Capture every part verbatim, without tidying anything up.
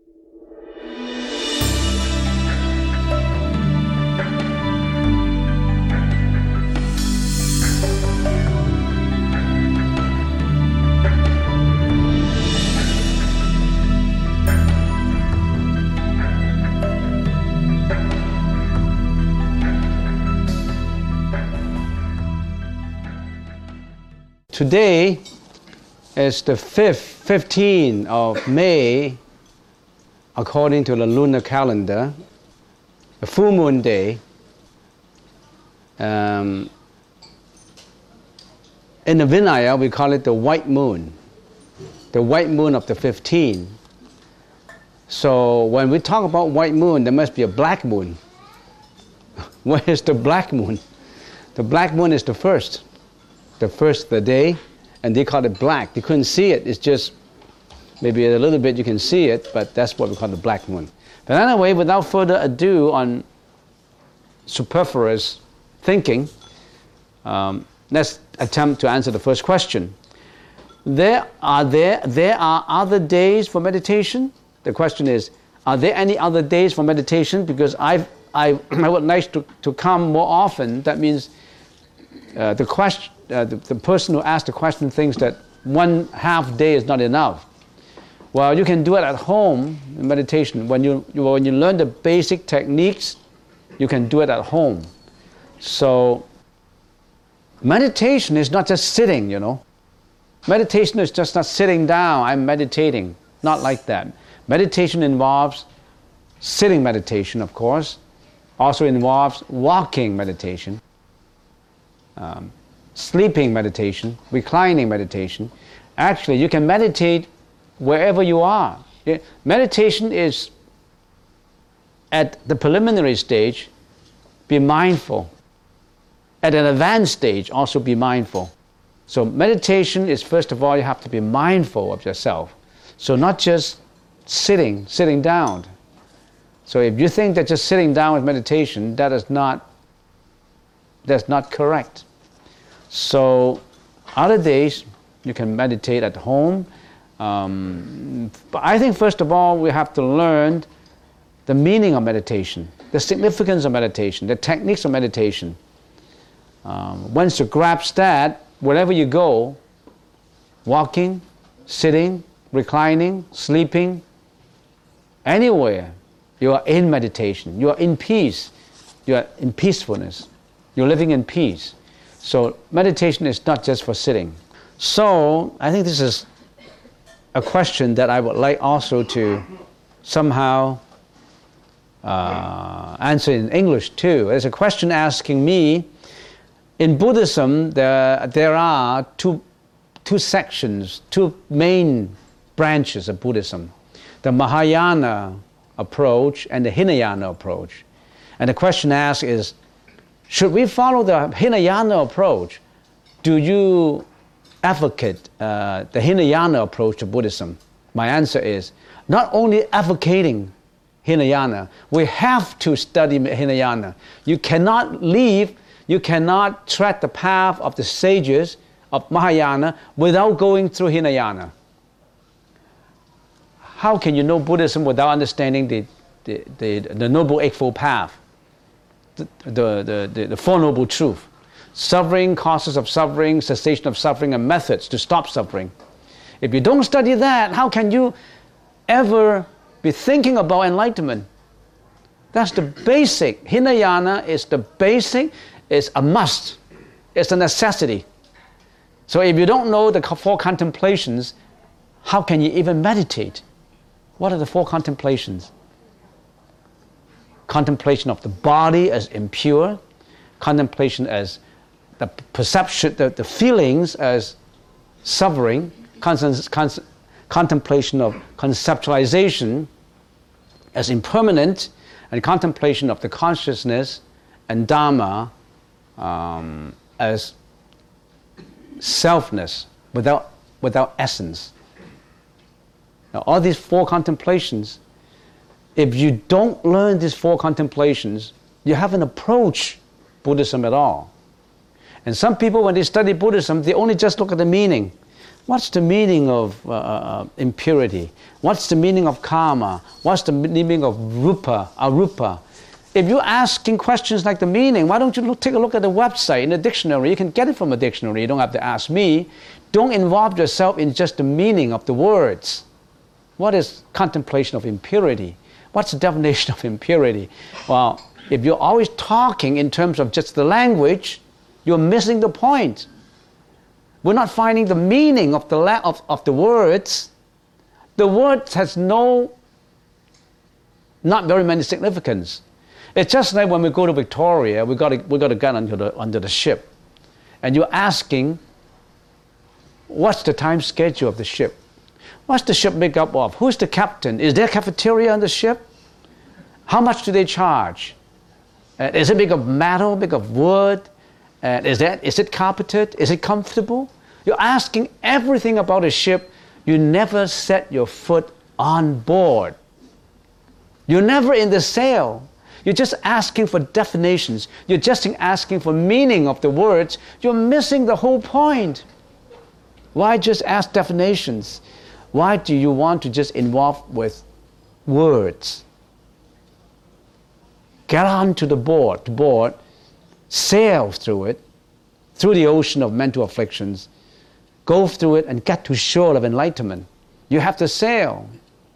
Today is the fifth, fifteenth of May, according to the lunar calendar, a full moon day. Um, in the Vinaya, we call it the white moon, the white moon of the fifteenth. So when we talk about white moon, there must be a black moon. Where is the black moon? The black moon is the first. The first of the day, and they call it black. They couldn't see it. It's just maybe a little bit you can see it, but that's what we call the black moon. But anyway, without further ado on superfluous thinking, um, let's attempt to answer the first question. There are there there are other days for meditation? The question is, are there any other days for meditation? Because I've, I I would like to, to come more often. That means uh, the question. Uh, the, the person who asked the question thinks that one half day is not enough. Well, you can do it at home in meditation. When you, you when you learn the basic techniques, you can do it at home. So meditation is not just sitting, you know. Meditation is just not sitting down, I'm meditating. Not like that. Meditation involves sitting meditation, of course. Also involves walking meditation. Um, sleeping meditation, reclining meditation. Actually, you can meditate wherever you are. Meditation is, at the preliminary stage, be mindful. At an advanced stage, also be mindful. So meditation is, first of all, you have to be mindful of yourself. So not just sitting, sitting down. So if you think that just sitting down is meditation, that is not, that's not correct. So other days you can meditate at home. Um, but I think first of all we have to learn the meaning of meditation, the significance of meditation, the techniques of meditation. Um, once you grasp that, wherever you go, walking, sitting, reclining, sleeping, anywhere, you are in meditation, you are in peace, you are in peacefulness, you're living in peace. So meditation is not just for sitting. So I think this is a question that I would like also to somehow uh, answer in English too. There's a question asking me, in Buddhism there, there are two, two sections, two main branches of Buddhism. The Mahayana approach and the Hinayana approach. And the question asked is, should we follow the Hinayana approach? Do you advocate uh, the Hinayana approach to Buddhism? My answer is, not only advocating Hinayana, we have to study Hinayana. You cannot leave, you cannot tread the path of the sages of Mahayana without going through Hinayana. How can you know Buddhism without understanding the, the, the, the Noble Eightfold Path? The, the, the, the Four Noble Truths. Suffering, causes of suffering, cessation of suffering, and methods to stop suffering. If you don't study that, how can you ever be thinking about enlightenment? That's the basic. Hinayana is the basic, it's a must, it's a necessity. So if you don't know the four contemplations, how can you even meditate? What are the four contemplations? Contemplation of the body as impure, contemplation as the perception, the, the feelings as suffering, con- con- contemplation of conceptualization as impermanent, and contemplation of the consciousness and Dharma um, as selfness, without, without essence. Now, all these four contemplations, if you don't learn these four contemplations, you haven't approached Buddhism at all. And some people, when they study Buddhism, they only just look at the meaning. What's the meaning of uh, uh, impurity? What's the meaning of karma? What's the meaning of rupa, arupa? If you're asking questions like the meaning, why don't you look, take a look at the website in the dictionary? You can get it from a dictionary. You don't have to ask me. Don't involve yourself in just the meaning of the words. What is contemplation of impurity? What's the definition of impurity? Well, if you're always talking in terms of just the language, you're missing the point. We're not finding the meaning of the, la- of, of the words. The words has no, not very many significance. It's just like when we go to Victoria, we got to, we got to get onto the, onto the ship. And you're asking, what's the time schedule of the ship? What's the ship made up of? Who's the captain? Is there a cafeteria on the ship? How much do they charge? Uh, is it made of metal, made of wood? Uh, is, that, is it carpeted? Is it comfortable? You're asking everything about a ship. You never set your foot on board. You're never in the sail. You're just asking for definitions. You're just asking for meaning of the words. You're missing the whole point. Why just ask definitions? Why do you want to just involve with words? Get onto the board, the board, sail through it, through the ocean of mental afflictions, go through it and get to shore of enlightenment. You have to sail.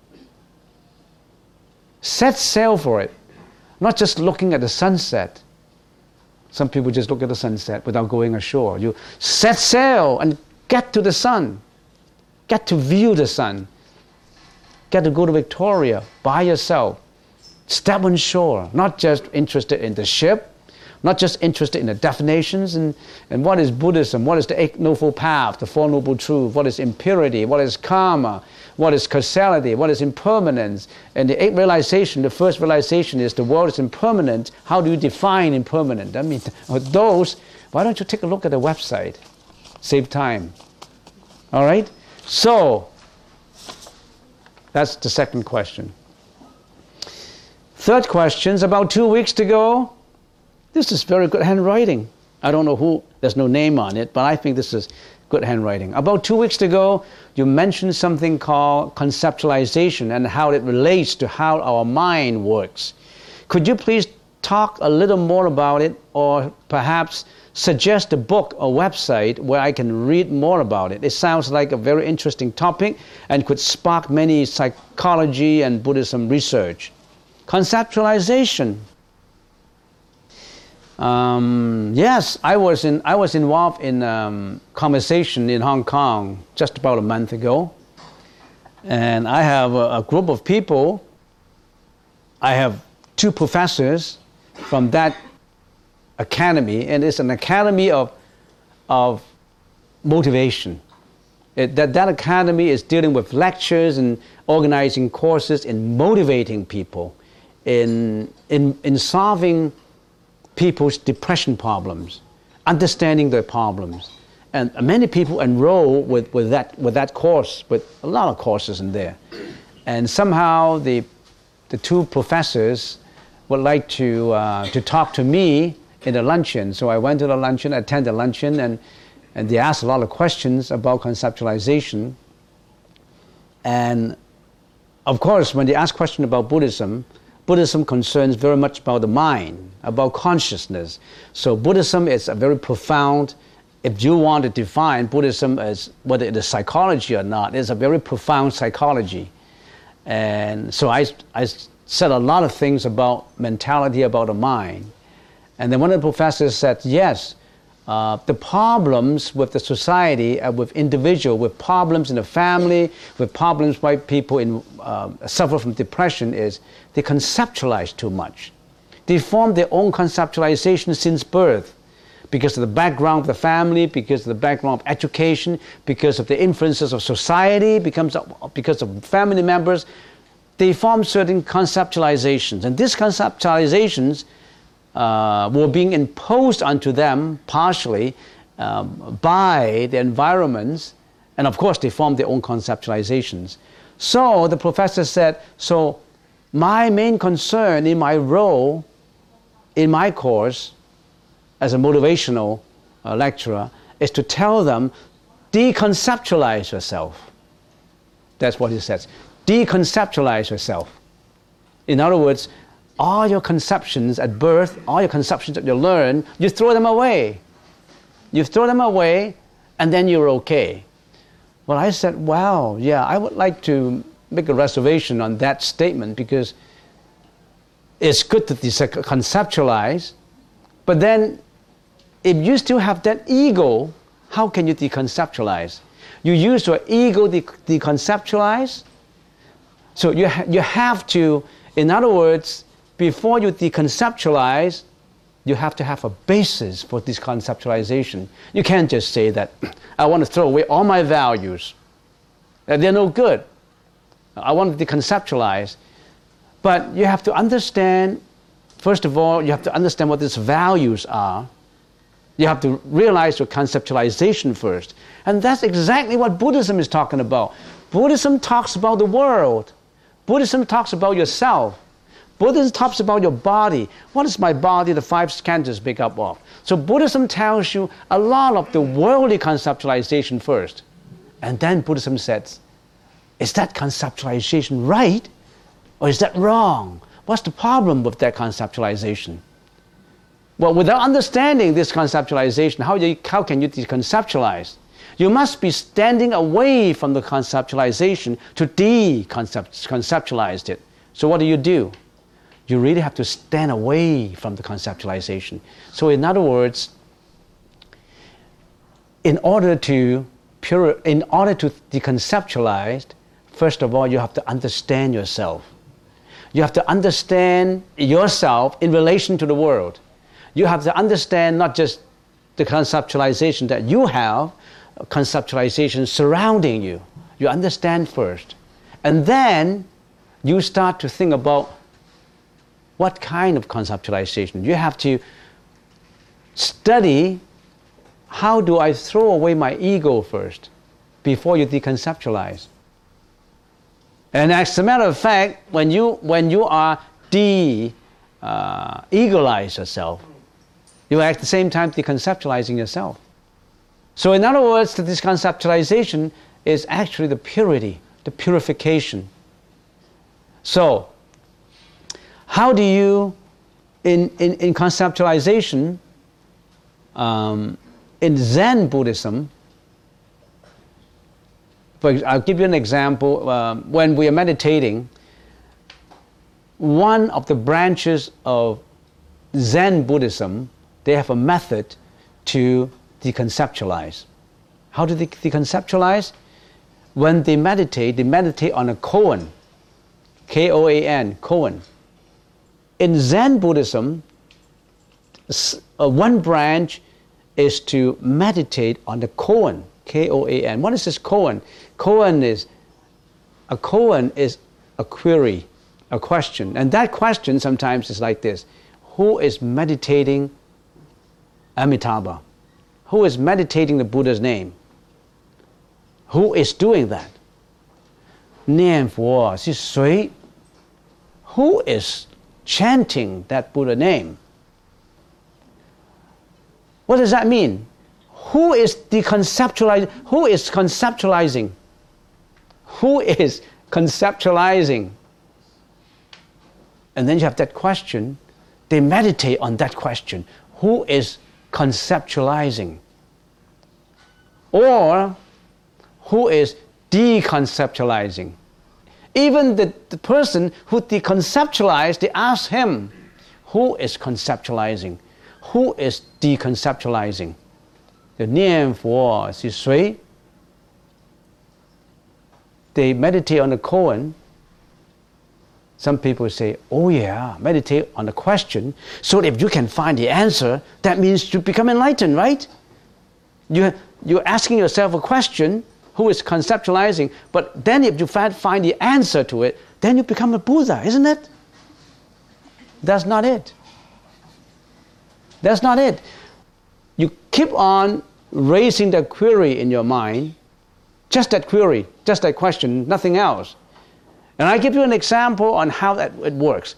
Set sail for it. Not just looking at the sunset. Some people just look at the sunset without going ashore. You set sail and get to the sun. Get to view the sun. Get to go to Victoria by yourself. Step on shore. Not just interested in the ship. Not just interested in the definitions and, and what is Buddhism, what is the Eight Noble Path, the Four Noble Truths, what is impurity, what is karma, what is causality, what is impermanence. And the eighth realization, the first realization is the world is impermanent. How do you define impermanent? I mean, those, why don't you take a look at the website? Save time. All right? So, that's the second question. Third question is about two weeks to go. This is very good handwriting. I don't know who, there's no name on it, but I think this is good handwriting. About two weeks ago, you mentioned something called conceptualization and how it relates to how our mind works. Could you please talk a little more about it, or perhaps suggest a book or website where I can read more about it? It sounds like a very interesting topic and could spark many psychology and Buddhism research. Conceptualization. Um, yes, I was in. I was involved in um, conversation in Hong Kong just about a month ago, and I have a, a group of people. I have two professors from that academy, and it's an academy of of motivation. It, that that academy is dealing with lectures and organizing courses in motivating people, in in in solving people's depression problems, understanding their problems. And many people enroll with, with, that, with that course, with a lot of courses in there. And somehow the, the two professors would like to, uh, to talk to me in the luncheon. So I went to the luncheon, attended the luncheon, and, and they asked a lot of questions about conceptualization. And of course, when they ask questions about Buddhism, Buddhism concerns very much about the mind, about consciousness. So Buddhism is a very profound, if you want to define Buddhism as whether it is psychology or not, it's a very profound psychology. And so I, I said a lot of things about mentality, about the mind. And then one of the professors said, yes, uh, the problems with the society, uh, with individual, with problems in the family, with problems why people in, uh, suffer from depression is they conceptualize too much. They form their own conceptualization since birth because of the background of the family, because of the background of education, because of the influences of society, becomes, because of family members. They form certain conceptualizations. And these conceptualizations Uh, were being imposed onto them partially um, by the environments, and of course they formed their own conceptualizations. So the professor said, so my main concern in my role in my course as a motivational uh, lecturer is to tell them deconceptualize yourself. That's what he says. Deconceptualize yourself. In other words, all your conceptions at birth, all your conceptions that you learn, you throw them away. You throw them away, and then you're okay. Well, I said, wow, yeah, I would like to make a reservation on that statement, because it's good to conceptualize, but then if you still have that ego, how can you deconceptualize? You use your ego to deconceptualize. So you, ha you have to, in other words, before you deconceptualize, you have to have a basis for this conceptualization. You can't just say that, I want to throw away all my values, that they're no good. I want to deconceptualize. But you have to understand, first of all, you have to understand what these values are. You have to realize your conceptualization first. And that's exactly what Buddhism is talking about. Buddhism talks about the world. Buddhism talks about yourself. Buddhism talks about your body. What is my body? The five skandhas make up of. So Buddhism tells you a lot of the worldly conceptualization first. And then Buddhism says, is that conceptualization right? Or is that wrong? What's the problem with that conceptualization? Well, without understanding this conceptualization, how, you, how can you deconceptualize? You must be standing away from the conceptualization to deconceptualize it. So what do you do? You really have to stand away from the conceptualization. So in other words, in order to pure, in order to deconceptualize, first of all, you have to understand yourself. You have to understand yourself in relation to the world. You have to understand not just the conceptualization that you have, conceptualization surrounding you. You understand first. And then you start to think about what kind of conceptualization. You have to study, how do I throw away my ego first before you deconceptualize. And as a matter of fact, when you, when you are de-egoize uh, yourself, you are at the same time deconceptualizing yourself. So in other words, the deconceptualization is actually the purity, the purification. So, how do you, in, in, in conceptualization, um, in Zen Buddhism, for, I'll give you an example. Um, when we are meditating, one of the branches of Zen Buddhism, they have a method to deconceptualize. How do they deconceptualize? When they meditate, they meditate on a koan, K O A N, koan. In Zen Buddhism, uh, one branch is to meditate on the koan, K O A N. What is this koan? Koan is, a koan is a query, a question. And that question sometimes is like this: who is meditating Amitabha? Who is meditating the Buddha's name? Who is doing that? 念佛是谁? Who is chanting that Buddha name? What does that mean? Who is deconceptualizing? Who is conceptualizing? Who is conceptualizing? And then you have that question. They meditate on that question. Who is conceptualizing? Or who is deconceptualizing? Even the, the person who deconceptualized, they ask him, who is conceptualizing? Who is deconceptualizing? The 念佛是谁? They meditate on the koan. Some people say, oh yeah, meditate on the question. So if you can find the answer, that means you become enlightened, right? You, you're asking yourself a question, who is conceptualizing, but then if you find, find the answer to it, then you become a Buddha, isn't it? That's not it. That's not it. You keep on raising that query in your mind, just that query, just that question, nothing else. And I give you an example on how that it works.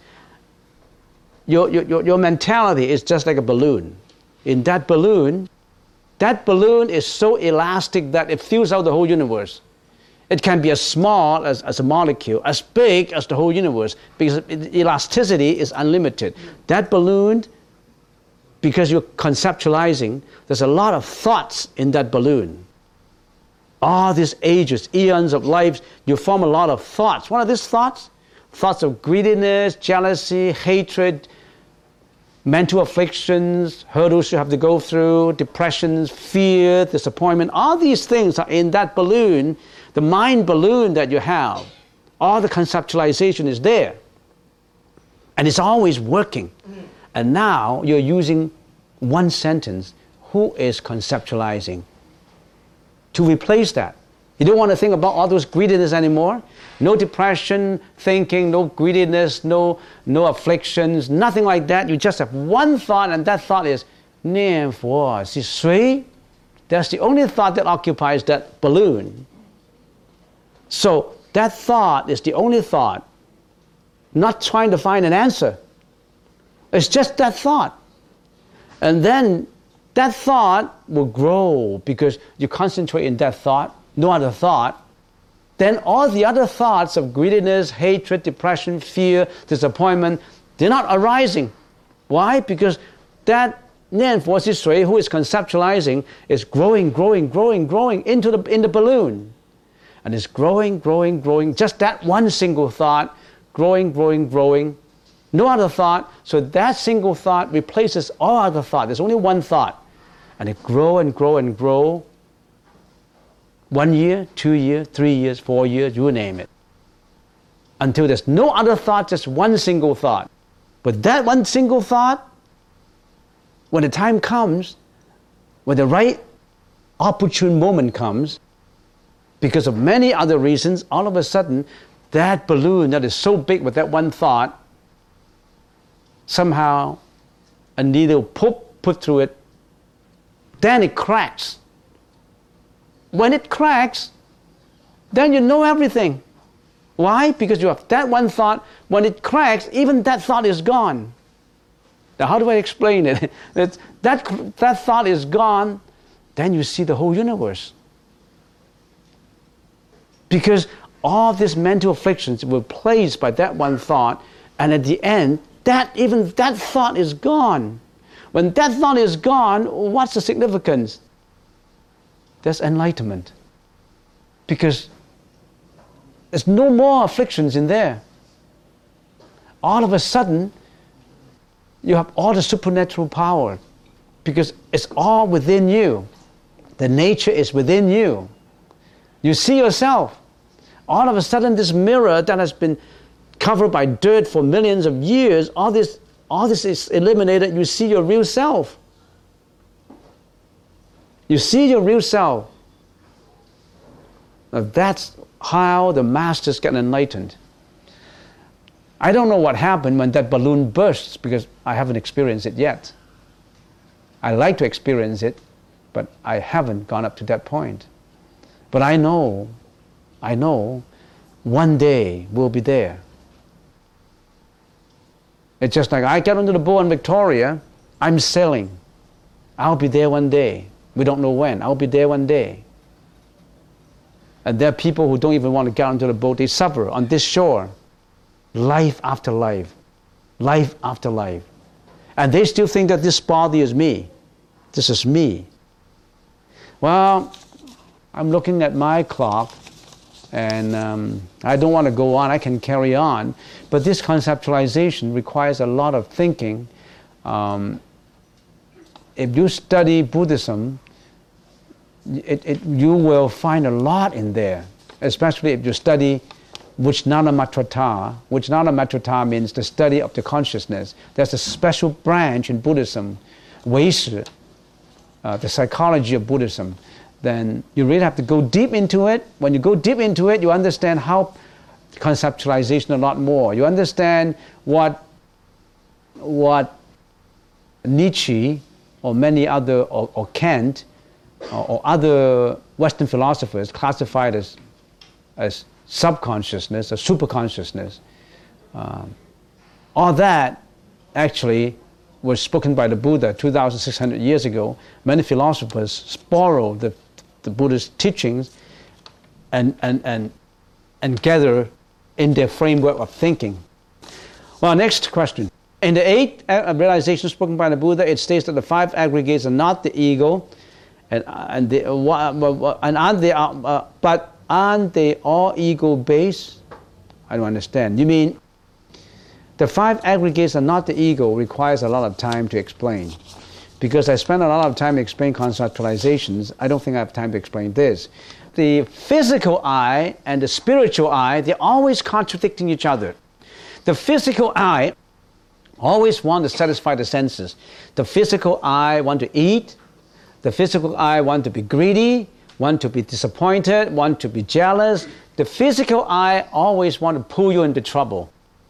Your, your, your mentality is just like a balloon. In that balloon, That balloon is so elastic that it fills out the whole universe. It can be as small as, as a molecule, as big as the whole universe, because elasticity is unlimited. That balloon, because you're conceptualizing, there's a lot of thoughts in that balloon. All these ages, eons of lives, you form a lot of thoughts. What are these thoughts? Thoughts of greediness, jealousy, hatred, mental afflictions, hurdles you have to go through, depressions, fear, disappointment. All these things are in that balloon, the mind balloon that you have. All the conceptualization is there. And it's always working. And now you're using one sentence, who is conceptualizing, to replace that. You don't want to think about all those greediness anymore. No depression, thinking, no greediness, no, no afflictions, nothing like that. You just have one thought, and that thought is, 念佛是谁? That's the only thought that occupies that balloon. So that thought is the only thought, not trying to find an answer. It's just that thought. And then that thought will grow because you concentrate in that thought, no other thought. Then all the other thoughts of greediness, hatred, depression, fear, disappointment, they're not arising. Why? Because that 念佛是谁 who is conceptualizing is growing, growing, growing, growing into the, in the balloon. And it's growing, growing, growing. Just that one single thought, growing, growing, growing. No other thought. So that single thought replaces all other thought. There's only one thought. And it grow and grow and grow. One year, two years, three years, four years, you name it. Until there's no other thought, just one single thought. But that one single thought, when the time comes, when the right opportune moment comes, because of many other reasons, all of a sudden, that balloon that is so big with that one thought, somehow a needle pop, put through it, then it cracks. When it cracks, then you know everything. Why? Because you have that one thought. When it cracks, even that thought is gone. Now, how do I explain it? that, that, that thought is gone, then you see the whole universe. Because all these mental afflictions were placed by that one thought, and at the end, that even that thought is gone. When that thought is gone, what's the significance? There's enlightenment. Because there's no more afflictions in there. All of a sudden, you have all the supernatural power. Because it's all within you. The nature is within you. You see yourself. All of a sudden, this mirror that has been covered by dirt for millions of years, all this, all this is eliminated. You see your real self. You see your real self. Now that's how the masters get enlightened. I don't know what happened when that balloon bursts because I haven't experienced it yet. I like to experience it, but I haven't gone up to that point. But I know, I know, one day we'll be there. It's just like I get onto the boat in Victoria, I'm sailing. I'll be there one day. We don't know when. I'll be there one day. And there are people who don't even want to get onto the boat. They suffer on this shore. Life after life. Life after life. And they still think that this body is me. This is me. Well, I'm looking at my clock, and um, I don't want to go on. I can carry on. But this conceptualization requires a lot of thinking. Um, if you study Buddhism, it, it, you will find a lot in there, especially if you study Vijnana Matrata. Vijnana Matrata means the study of the consciousness. There's a special branch in Buddhism, Weishi, uh, the psychology of Buddhism. Then you really have to go deep into it. When you go deep into it, you understand how conceptualization a lot more. You understand what, what Nietzsche or many other, or, or Kant, or, or other Western philosophers classified as, as subconsciousness or superconsciousness. Um, all that actually was spoken by the Buddha two thousand six hundred years ago. Many philosophers borrow the, the Buddha's teachings and, and, and, and gather in their framework of thinking. Well, next question. In the eight realizations spoken by the Buddha, it states that the five aggregates are not the ego, and and the and aren't they uh, but aren't they all ego based? I don't understand. You mean the five aggregates are not the ego requires a lot of time to explain, because I spend a lot of time explaining conceptualizations. I don't think I have time to explain this. The physical eye and the spiritual eye, they're always contradicting each other. The physical eye always want to satisfy the senses. The physical eye want to eat. The physical eye want to be greedy, want to be disappointed, want to be jealous. The physical eye always want to pull you into trouble.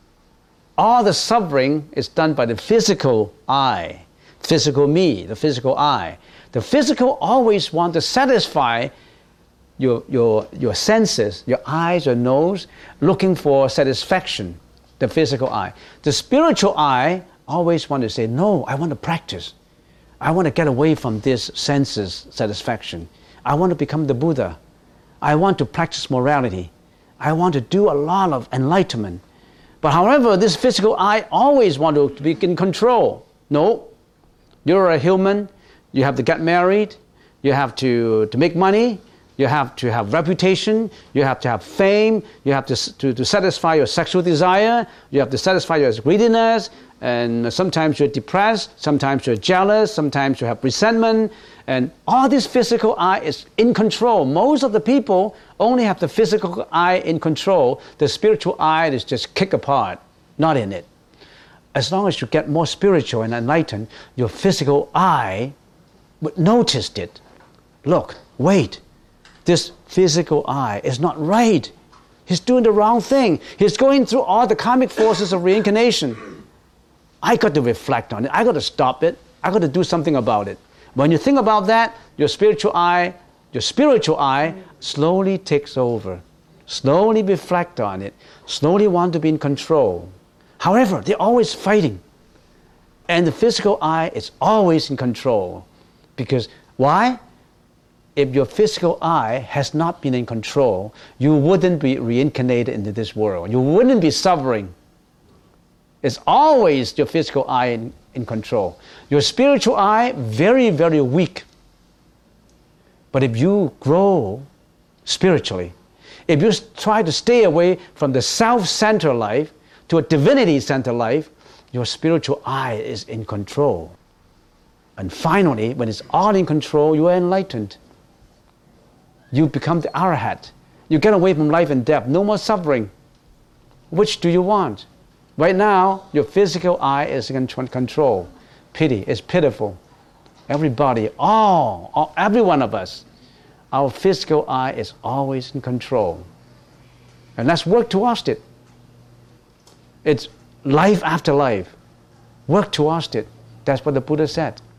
All the suffering is done by the physical eye, physical me, the physical eye. The physical always want to satisfy your, your, your senses, your eyes, your nose, looking for satisfaction. The physical eye. The spiritual eye always want to say, no, I want to practice. I want to get away from this senses satisfaction. I want to become the Buddha. I want to practice morality. I want to do a lot of enlightenment. But however, this physical eye always want to be in control. No, you're a human. You have to get married. You have to, to make money. You have to have reputation, you have to have fame, you have to, to, to satisfy your sexual desire, you have to satisfy your greediness, and sometimes you're depressed, sometimes you're jealous, sometimes you have resentment, and all this physical eye is in control. Most of the people only have the physical eye in control. The spiritual eye is just kicked apart, not in it. As long as you get more spiritual and enlightened, your physical eye would notice it. Look, wait. This physical eye is not right. He's doing the wrong thing. He's going through all the karmic forces of reincarnation. I got to reflect on it. I got to stop it. I got to do something about it. When you think about that, your spiritual eye, your spiritual eye slowly takes over. Slowly reflect on it. Slowly want to be in control. However, they're always fighting. And the physical eye is always in control. Because why? If your physical eye has not been in control, you wouldn't be reincarnated into this world. You wouldn't be suffering. It's always your physical eye in, in control. Your spiritual eye, very, very weak. But if you grow spiritually, if you try to stay away from the self-centered life to a divinity-centered life, your spiritual eye is in control. And finally, when it's all in control, you are enlightened. You become the Arahat. You get away from life and death. No more suffering. Which do you want? Right now, your physical eye is in control. Pity is pitiful. Everybody, all, all, every one of us, our physical eye is always in control. And let's work towards it. It's life after life. Work towards it. That's what the Buddha said.